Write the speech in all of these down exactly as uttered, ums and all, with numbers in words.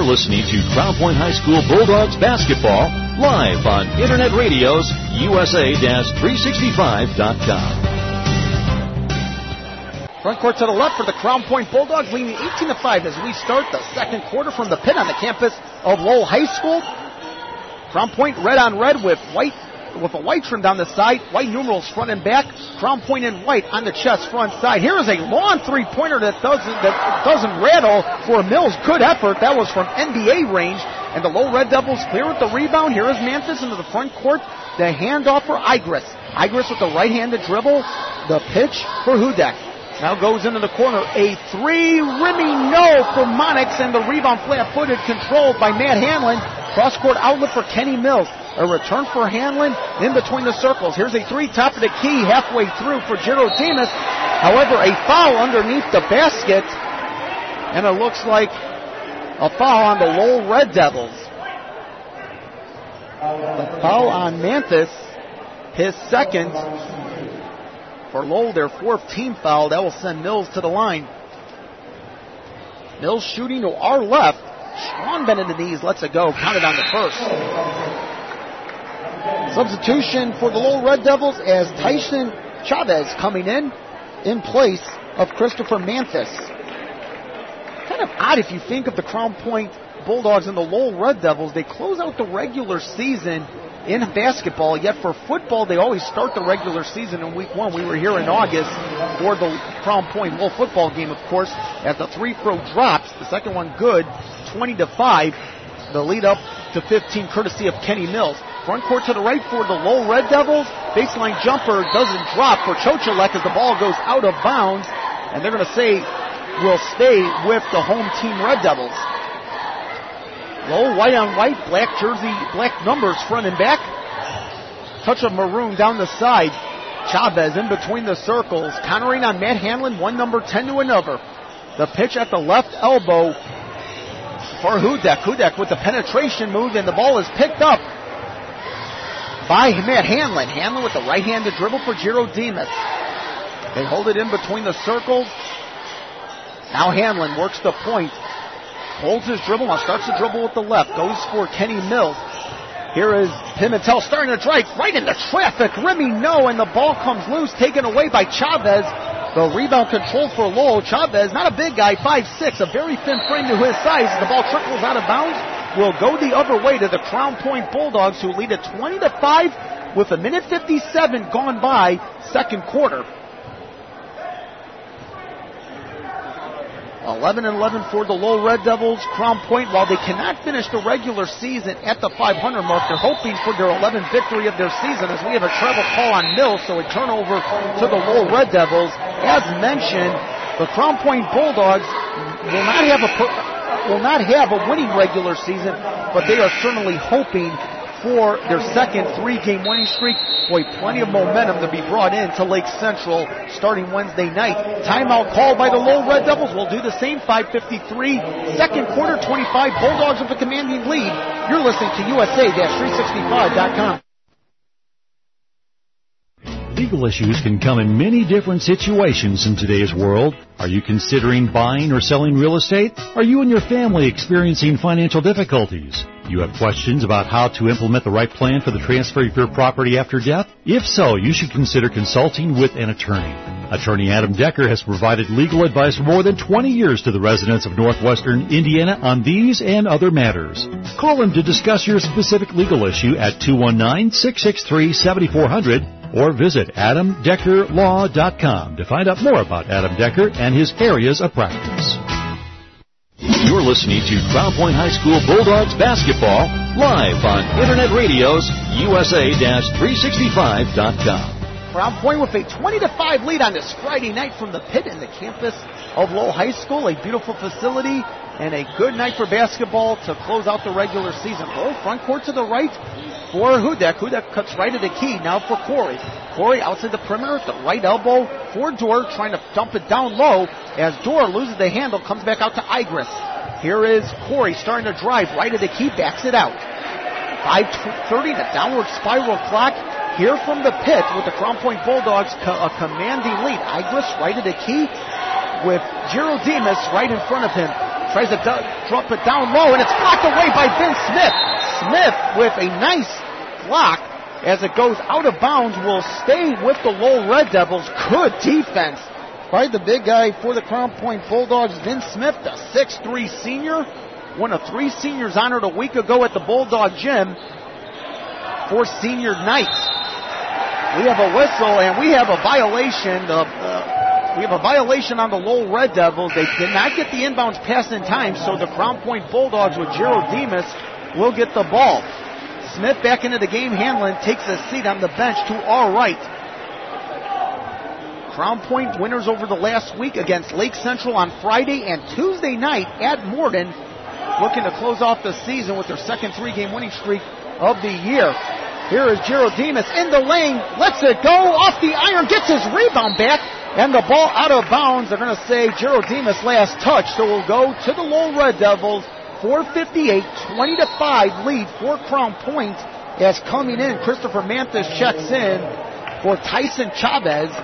You're listening to Crown Point High School Bulldogs basketball live on Internet Radio's U S A three sixty-five dot com. Front court to the left for the Crown Point Bulldogs, leading eighteen to five as we start the second quarter from the pit on the campus of Lowell High School. Crown Point red on red with white, with a white trim down the side, white numerals front and back. Crown Point in white on the chest front side. Here is a long three-pointer that doesn't that doesn't rattle for Mills. Good effort. That was from N B A range. And the Lowell Red Devils clear with the rebound. Here is Manthis into the front court. The handoff for Igris. Igris with the right-handed dribble. The pitch for Hudek. Now goes into the corner. A three, rimmy no for Monix, and the rebound flat-footed controlled by Matt Hanlon. Cross-court outlet for Kenny Mills. A return for Hanlon in between the circles. Here's a three, top of the key, halfway through for Jiro Demas. However, a foul underneath the basket, and it looks like a foul on the Lowell Red Devils. The foul on Manthis, his second. For Lowell, their fourth team foul. That will send Mills to the line. Mills shooting to our left. Strong bend in the knees, lets it go. Counted on the first. Substitution for the Lowell Red Devils as Tyson Chavez coming in in place of Christopher Manthis. Kind of odd if you think of the Crown Point Bulldogs and the Lowell Red Devils. They close out the regular season in basketball, yet for football, they always start the regular season in week one. We were here in August for the Crown Point Lowell football game, of course, as the three throw drops. The second one good, twenty to five. The lead up to fifteen, courtesy of Kenny Mills. Front court to the right for the Lowell Red Devils. Baseline jumper doesn't drop for Chocholek as the ball goes out of bounds. And they're going to say will stay with the home team Red Devils. Lowell white on white, black jersey, black numbers front and back. Touch of maroon down the side. Chavez in between the circles, countering on Matt Hanlon, one number ten to another. The pitch at the left elbow for Hudek. Hudek with the penetration move, and the ball is picked up by Matt Hanlon. Hanlon with the right-handed dribble for Jiro Demas. They hold it in between the circles. Now Hanlon works the point. Holds his dribble, now starts to dribble with the left. Goes for Kenny Mills. Here is Pimentel starting to drive right into traffic. Rimmy no, and the ball comes loose, taken away by Chavez. The rebound controlled for Lowell. Chavez, not a big guy, five six, a very thin frame to his size. The ball trickles out of bounds. Will go the other way to the Crown Point Bulldogs, who lead at twenty to five with a minute fifty-seven gone by second quarter. eleven and eleven for the Lowell Red Devils. Crown Point, while they cannot finish the regular season at the five hundred mark, they're hoping for their eleventh victory of their season, as we have a travel call on Mills, so a turnover to the Lowell Red Devils. As mentioned, the Crown Point Bulldogs will not have a will not have a winning regular season, but they are certainly hoping for their second three-game winning streak. Boy, plenty of momentum to be brought in to Lake Central starting Wednesday night. Timeout called by the Lowell Red Devils. We'll do the same, five fifty-three. Second quarter, twenty-five. Bulldogs with a commanding lead. You're listening to U S A three sixty-five dot com. Legal issues can come in many different situations in today's world. Are you considering buying or selling real estate? Are you and your family experiencing financial difficulties? You have questions about how to implement the right plan for the transfer of your property after death? If so, you should consider consulting with an attorney. Attorney Adam Decker has provided legal advice for more than twenty years to the residents of northwestern Indiana on these and other matters. Call him to discuss your specific legal issue at two one nine, six six three, seven four zero zero or visit adam decker law dot com to find out more about Adam Decker and his areas of practice. You're listening to Crown Point High School Bulldogs basketball live on Internet Radio's U S A three sixty-five dot com. Crown Point with a twenty to five lead on this Friday night from the pit in the campus of Lowell High School. A beautiful facility and a good night for basketball to close out the regular season. Lowell front court to the right for Hudek. Hudek cuts right at the key. Now for Corey. Corey outside the perimeter at the right elbow for Dorr, trying to dump it down low as Dorr loses the handle, comes back out to Igris. Here is Corey starting to drive right at the key, backs it out. five thirty, the downward spiral clock here from the pit with the Crown Point Bulldogs co- a commanding lead. Igris right at the key with Jiro Demas right in front of him. tries to d- drop it down low, and it's blocked away by Vince Smith. Smith with a nice block as it goes out of bounds will stay with the Lowell Red Devils. Good defense by the big guy for the Crown Point Bulldogs, Vince Smith, the six three senior. One of three seniors honored a week ago at the Bulldog Gym for senior night. We have a whistle and we have a violation of, uh, we have a violation on the Lowell Red Devils. They did not get the inbounds pass in time, so the Crown Point Bulldogs with Gerald Demas will get the ball. Smith back into the game. Hanlon takes a seat on the bench to our right. Crown Point winners over the last week against Lake Central on Friday and Tuesday night at Morden, looking to close off the season with their second three-game winning streak of the year. Here is Gerald Demas in the lane, lets it go off the iron, gets his rebound back, and the ball out of bounds. They're going to say Gerald Demas last touch, so we'll go to the Lowell Red Devils. four fifty-eight, twenty to five lead for Crown Point as coming in, Christopher Manthis checks in for Tyson Chavez.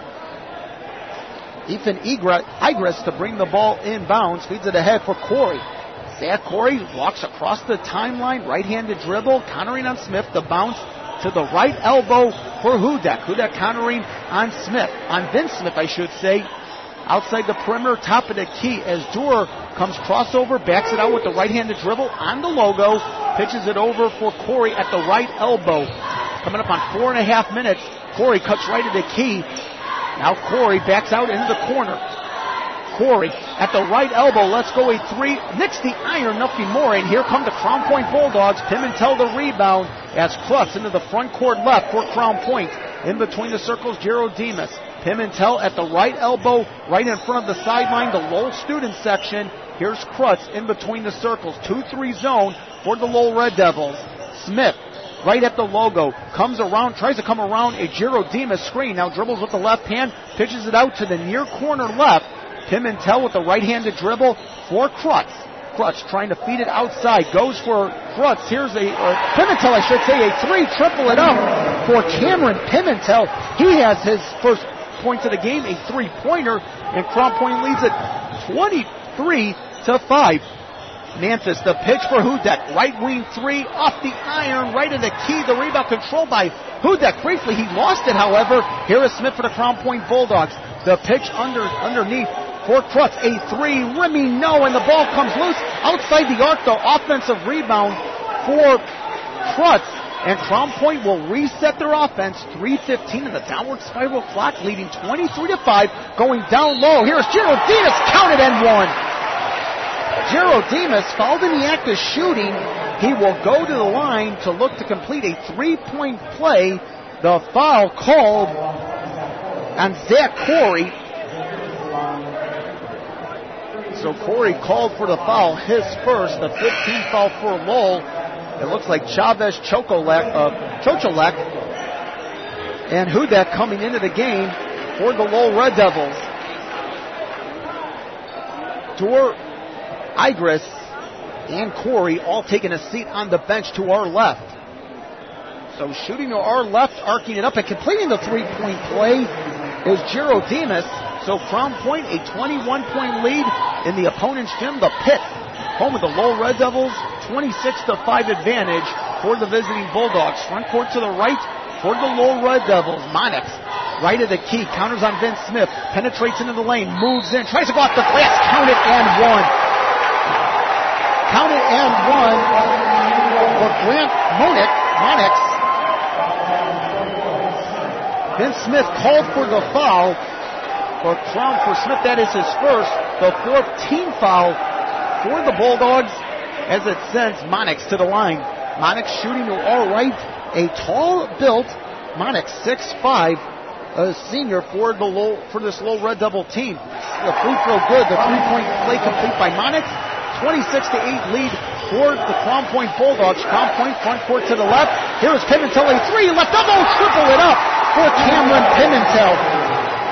Ethan Igris to bring the ball inbounds, feeds it ahead for Corey. Zach Corey walks across the timeline, right-handed dribble, countering on Smith, the bounce to the right elbow for Hudek. Hudek countering on Smith, on Vince Smith, I should say. Outside the perimeter, top of the key as Doer comes crossover, backs it out with the right-handed dribble on the logo, pitches it over for Corey at the right elbow. Coming up on four and a half minutes, Corey cuts right at the key. Now Corey backs out into the corner. Corey at the right elbow, let's go a three, nicks the iron, nothing more, and here come the Crown Point Bulldogs. Pimentel the rebound as Crutz into the front court left for Crown Point. In between the circles, Gerald Demas. Pimentel at the right elbow, right in front of the sideline, the Lowell student section. Here's Crutz in between the circles. two three zone for the Lowell Red Devils. Smith right at the logo, comes around, tries to come around a Gerald Demas screen. Now dribbles with the left hand, pitches it out to the near corner left. Pimentel with the right-handed dribble for Crutz. Crutz trying to feed it outside, goes for Crutz. Here's a, uh, Pimentel, I should say, a three, triple it up for Cameron Pimentel. He has his first points of the game, a three-pointer, and Crown Point leads it twenty-three to five. Manthis, the pitch for Hudek, right wing three, off the iron, right in the key, the rebound controlled by Hudek. Briefly, he lost it, however. Here is Smith for the Crown Point Bulldogs. The pitch under underneath for Crutz, a three, rimming no, and the ball comes loose outside the arc, the offensive rebound for Crutz. And Crown Point will reset their offense. three fifteen in the downward spiral clock, leading twenty-three to five, going down low. Here's Gerald Demas, counted and one. Gerald Demas, fouled in the act of shooting. He will go to the line to look to complete a three-point play. The foul called on Zach Corey. So Corey called for the foul, his first, the fifteenth foul for Lowell. It looks like Chavez Chocolek, uh, Chocholek and Hudek coming into the game for the Lowell Red Devils. Dor Igris and Corey all taking a seat on the bench to our left. So shooting to our left, arcing it up and completing the three-point play is Gerald Demas. So Crown Point, a twenty-one point lead in the opponent's gym, the Pit. Home of the Lowell Red Devils, twenty-six to five advantage for the visiting Bulldogs. Front court to the right for the Lowell Red Devils. Monix, right of the key, counters on Vince Smith, penetrates into the lane, moves in, tries to go off the glass, count it and one. Count it and one for Grant Monix. Monix. Vince Smith called for the foul. For Crown, for Smith, that is his first, the fourth team foul for the Bulldogs as it sends Monix to the line. Monix shooting to all right, a tall-built Monix, six five, a senior for the low, for this Lowell Red Devil team. The free throw good, the three-point play complete by Monix. twenty-six to eight lead for the Crown Point Bulldogs. Crown Point front court to the left. Here is Pimentel, a three, left elbow, triple it up for Cameron Pimentel.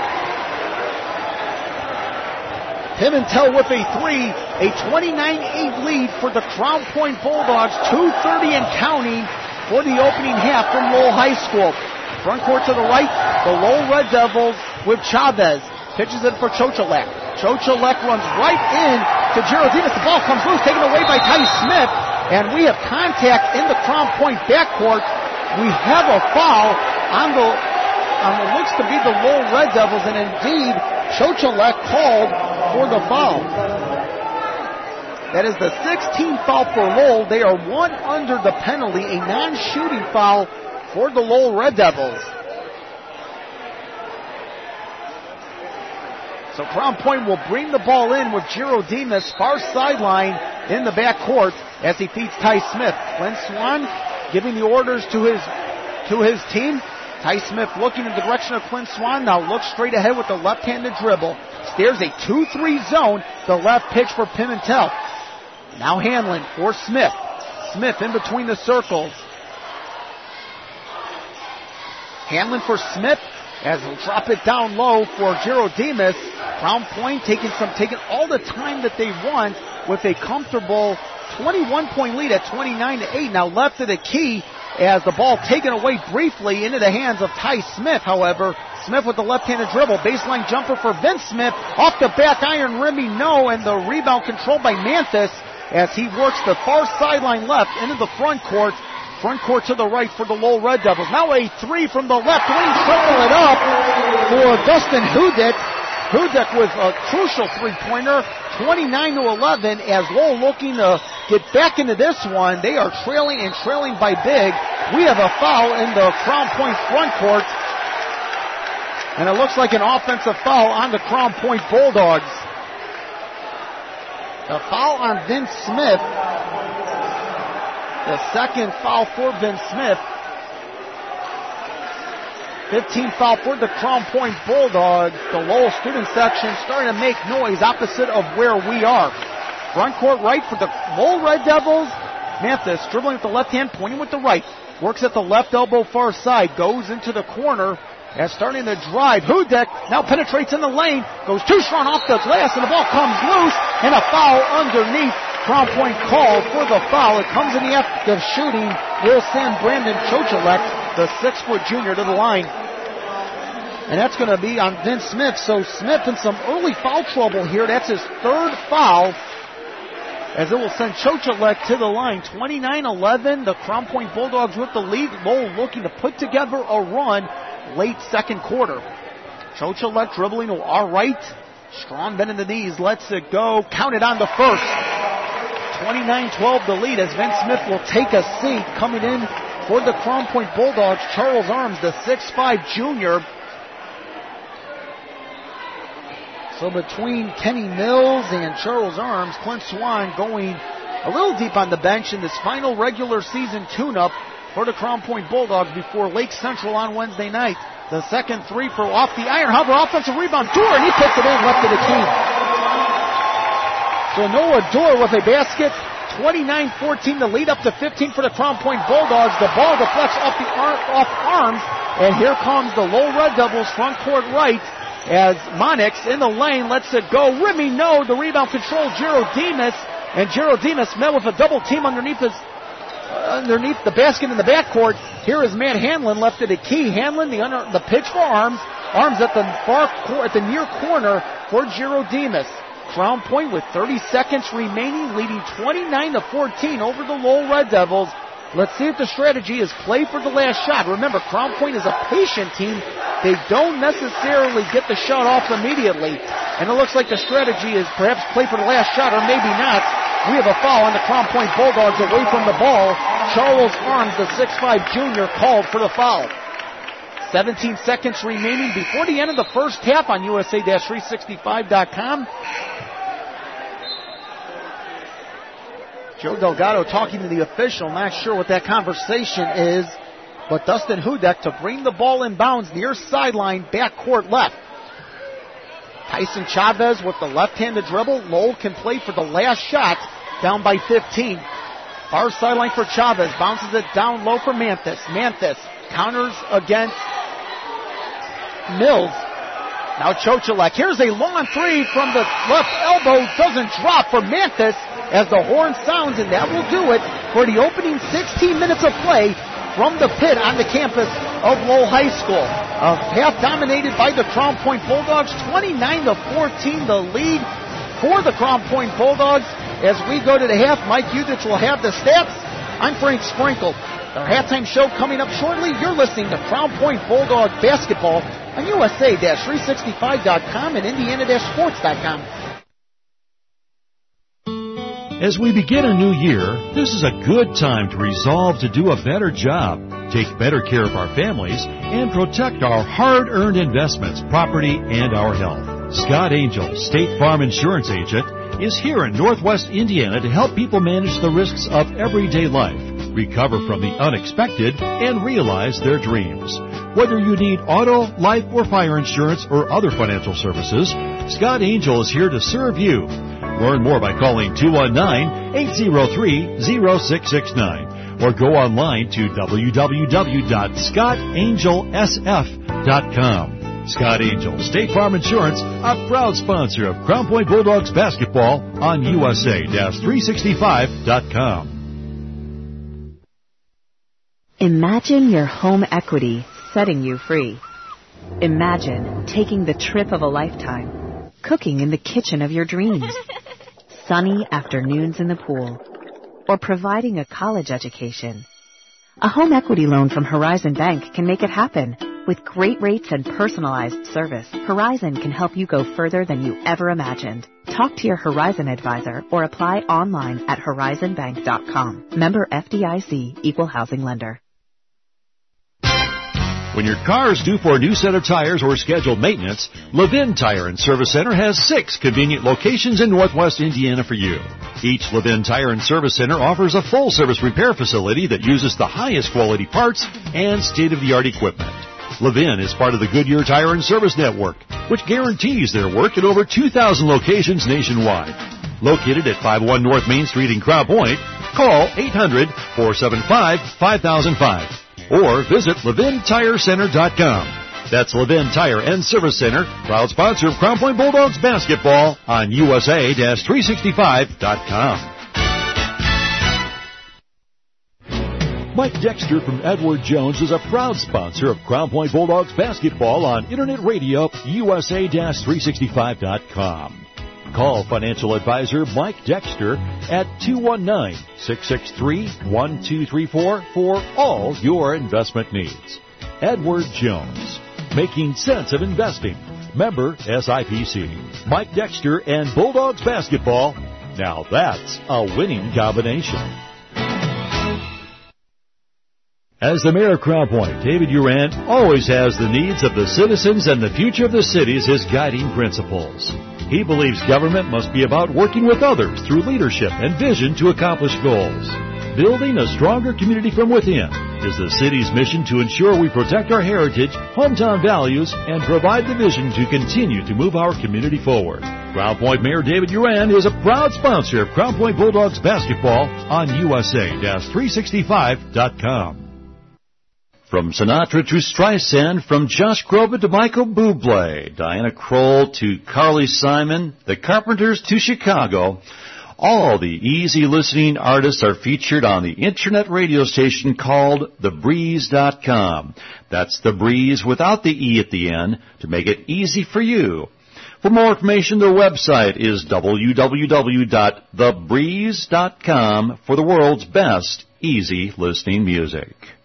Pimentel with a three, a twenty-nine eight lead for the Crown Point Bulldogs, two thirty and counting for the opening half from Lowell High School. Front court to the right, the Lowell Red Devils with Chavez. Pitches it for Chocholek. Chocholek runs right in to Gerald Demas. The ball comes loose, taken away by Ty Smith. And we have contact in the Crown Point backcourt. We have a foul on the, on what looks to be the Lowell Red Devils. And indeed, Chocholek called for the foul. That is the sixteenth foul for Lowell. They are one under the penalty, a non-shooting foul for the Lowell Red Devils. So Crown Point will bring the ball in with Jiro Demas, far sideline in the backcourt as he feeds Ty Smith. Clint Swan giving the orders to his to his team. Ty Smith looking in the direction of Clint Swan. Now looks straight ahead with the left-handed dribble. Steers a two three zone. The left pitch for Pimentel. Now Hanlon for Smith. Smith in between the circles. Hanlon for Smith as he'll drop it down low for Jiro Demas. Crown Point taking some, taking all the time that they want with a comfortable twenty-one point lead at twenty-nine to eight. Now left of the key as the ball taken away briefly into the hands of Ty Smith. However, Smith with the left-handed dribble. Baseline jumper for Vince Smith. Off the back iron, Remy no, and the rebound controlled by Manthis as he works the far sideline left into the front court. Front court to the right for the Lowell Red Devils. Now a three from the left wing. Circle it up for Dustin Hudek. Hudek with a crucial three-pointer. twenty-nine to eleven as Lowell looking to get back into this one. They are trailing and trailing by big. We have a foul in the Crown Point front court. And it looks like an offensive foul on the Crown Point Bulldogs. The foul on Vince Smith. The second foul for Vince Smith. fifteenth foul for the Crown Point Bulldogs. The Lowell student section starting to make noise opposite of where we are. Front court right for the Lowell Red Devils. Manthis dribbling with the left hand, pointing with the right. Works at the left elbow far side. Goes into the corner as starting to drive. Hudek now penetrates in the lane. Goes too strong off the glass and the ball comes loose. And a foul underneath. Crown Point called for the foul. It comes in the act of shooting. Will send Brandon Chocholek, the six-foot junior, to the line. And that's going to be on Vince Smith. So Smith in some early foul trouble here. That's his third foul. As it will send Chocholek to the line. twenty-nine eleven. The Crown Point Bulldogs with the lead. Lowell looking to put together a run late second quarter. Chocholek dribbling to our right. Strong bend in the knees. Lets it go. Counted on the first. twenty-nine twelve the lead as Vince Smith will take a seat. Coming in for the Crown Point Bulldogs, Charles Arms, the six five junior. So between Kenny Mills and Charles Arms, Clint Swan going a little deep on the bench in this final regular season tune-up for the Crown Point Bulldogs before Lake Central on Wednesday night. The second three for off the iron. However, offensive rebound. Doer, and he puts it in left of the key. So Noah Doer with a basket. twenty-nine fourteen the lead, up to fifteen for the Crown Point Bulldogs. The ball deflects off the ar- off Arms, and here comes the Lowell Red Devils front court right as Monix in the lane lets it go. Remy no, the rebound control Jiro Demas, and Jiro Demas met with a double team underneath his uh, underneath the basket in the backcourt. Here is Matt Hanlon left at the key. Hanlon the under the pitch for Arms. Arms at the far cor- at the near corner for Jiro Demas. Crown Point with thirty seconds remaining, leading twenty-nine to fourteen over the Lowell Red Devils. Let's see if the strategy is play for the last shot. Remember, Crown Point is a patient team. They don't necessarily get the shot off immediately. And it looks like the strategy is perhaps play for the last shot, or maybe not. We have a foul on the Crown Point Bulldogs away from the ball. Charles Arms, the six five junior, called for the foul. seventeen seconds remaining before the end of the first half on U S A three sixty-five dot com. Joe Delgado talking to the official, not sure what that conversation is, but Dustin Hudek to bring the ball in bounds near sideline, backcourt left. Tyson Chavez with the left-handed dribble. Lowell can play for the last shot, down by fifteen. Far sideline for Chavez, bounces it down low for Manthis. Manthis counters against Mills. Now Chocholek. Here's a long three from the left elbow. Doesn't drop for Manthis as the horn sounds, and that will do it for the opening sixteen minutes of play from the pit on the campus of Lowell High School. A half dominated by the Crown Point Bulldogs, twenty-nine to fourteen the lead. for the Crown Point Bulldogs. As we go to the half, Mike Udrich will have the stats. I'm Frank Sprinkle. Our halftime show coming up shortly. You're listening to Crown Point Bulldog Basketball on U S A three sixty-five dot com and Indiana sports dot com. As we begin a new year, this is a good time to resolve to do a better job, take better care of our families, and protect our hard-earned investments, property, and our health. Scott Angel, State Farm Insurance Agent, is here in Northwest Indiana to help people manage the risks of everyday life, recover from the unexpected, and realize their dreams. Whether you need auto, life, or fire insurance or other financial services, Scott Angel is here to serve you. Learn more by calling two one nine, eight zero three, zero six six nine or go online to w w w dot scott angel s f dot com. Scott Angel, State Farm Insurance, a proud sponsor of Crown Point Bulldogs basketball on U S A three sixty-five dot com. Imagine your home equity setting you free. Imagine taking the trip of a lifetime, cooking in the kitchen of your dreams, sunny afternoons in the pool, or providing a college education. A home equity loan from Horizon Bank can make it happen. With great rates and personalized service, Horizon can help you go further than you ever imagined. Talk to your Horizon advisor or apply online at horizon bank dot com. Member F D I C, Equal Housing Lender. When your car is due for a new set of tires or scheduled maintenance, Levin Tire and Service Center has six convenient locations in Northwest Indiana for you. Each Levin Tire and Service Center offers a full-service repair facility that uses the highest quality parts and state-of-the-art equipment. Levin is part of the Goodyear Tire and Service Network, which guarantees their work at over two thousand locations nationwide. Located at five oh one North Main Street in Crown Point, call eight hundred, four seven five, five thousand five. Or visit levin tire center dot com. That's Levin Tire and Service Center, proud sponsor of Crown Point Bulldogs basketball on U S A three sixty-five dot com. Mike Dexter from Edward Jones is a proud sponsor of Crown Point Bulldogs basketball on Internet Radio, U S A three sixty-five dot com. Call financial advisor Mike Dexter at two one nine, six six three, one two three four for all your investment needs. Edward Jones, making sense of investing. Member S I P C. Mike Dexter and Bulldogs basketball. Now that's a winning combination. As the mayor of Crown Point, David Uran always has the needs of the citizens and the future of the city as his guiding principles. He believes government must be about working with others through leadership and vision to accomplish goals. Building a stronger community from within is the city's mission to ensure we protect our heritage, hometown values, and provide the vision to continue to move our community forward. Crown Point Mayor David Uran is a proud sponsor of Crown Point Bulldogs basketball on U S A three sixty-five dot com. From Sinatra to Streisand, from Josh Groban to Michael Bublé, Diana Kroll to Carly Simon, the Carpenters to Chicago, all the easy listening artists are featured on the internet radio station called the breeze dot com. That's The Breeze without the E at the end to make it easy for you. For more information, their website is w w w dot the breeze dot com for the world's best easy listening music.